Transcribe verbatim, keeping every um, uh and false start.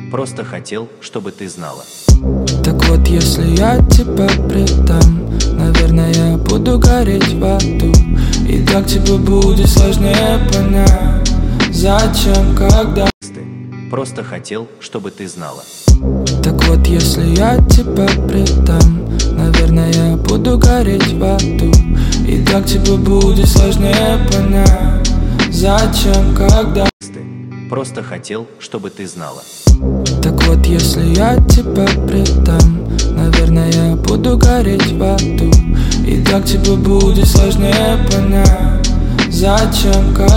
Просто хотел, чтобы ты знала. Так вот, если я тебя предам, наверное, я буду гореть в аду. И так тебе будет сложнее понять, зачем, когда. Просто хотел, чтобы ты знала. Так вот, если я тебя предам, наверное, я буду гореть в аду. И так тебе будет сложнее понять, зачем, когда. Просто хотел, чтобы ты знала. Так вот, если я тебя предам, наверное, я буду гореть в аду. И так тебе будет сложнее понять, зачем, когда.